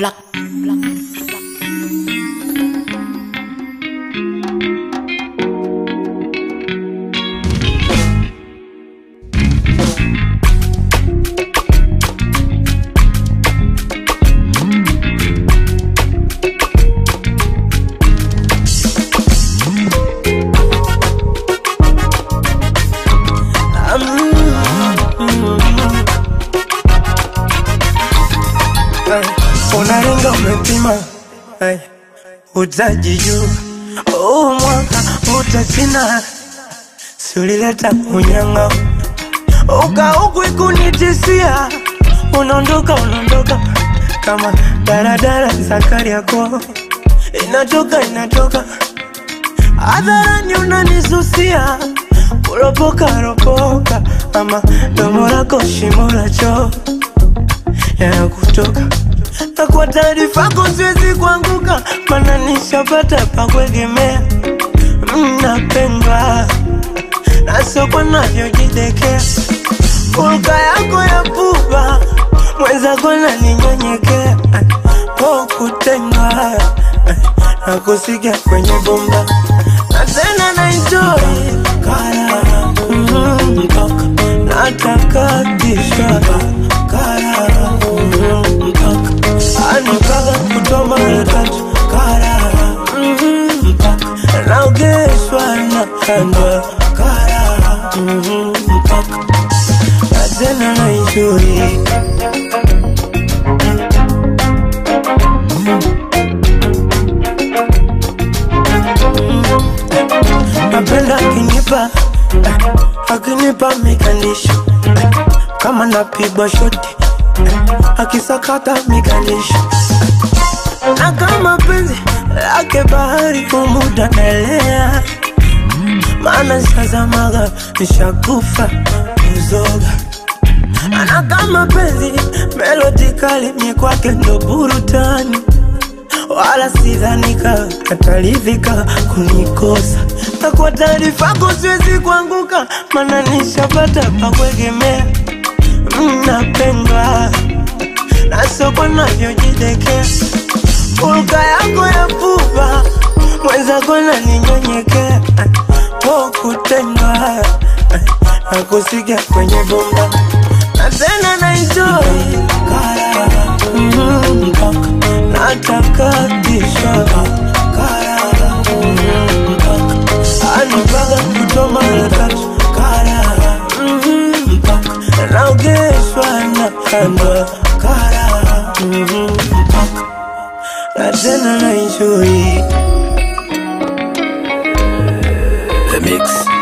Black. Unaringa umepima, utajijua. Mwaka utasina, si ulileta unyanga ukauku ikunitisia. Unaondoka kama daradara zakari yako. Inatoka hadharani unanisusia. Kuropoka ama domo lako shimo la choo yanakutoka. Na kwa taarifa yako siwezi kuanguka, maana nishapata pa kuegemea. Napendwa na soko navyojidekea. Hulka yako ya pupa, mwenzako naninyenyekea. Kutendwa na kusikia kwenye bomba, na tena na enjoy karara. Mpaka nataka tisha karara. Mpaka anipaka kutoa mara tatu karara. Mpaka naogeshwa na kandwa karara. Mpaka na tena na enjoy. Napenda akinipa mikandisho, kama napigwa shoti akisakata mikandisho. Na kama penzi lake bahari kumuda naelea, maana sazamaga nishakufa uzoga. Na kama penzi melodi kali mikwake ndo burutani, wala sidhanika katalivika kunikosa. Na kwa taarifa yako siwezi kuanguka, maana nishapata pa kuegemea. Napendwa na soko navyojidekea. Hulka yako ya pupa, mwenzako naninyenyekea. Kutendwa na kusikia kwenye bomba, na tena na enjoy karara. Mpaka nataka tisha karara. Mpaka anipaka kutoa mara tatu karara. Mpaka naogeshwa na kandwa karara. Mpaka na tena na enjoy. The Mix.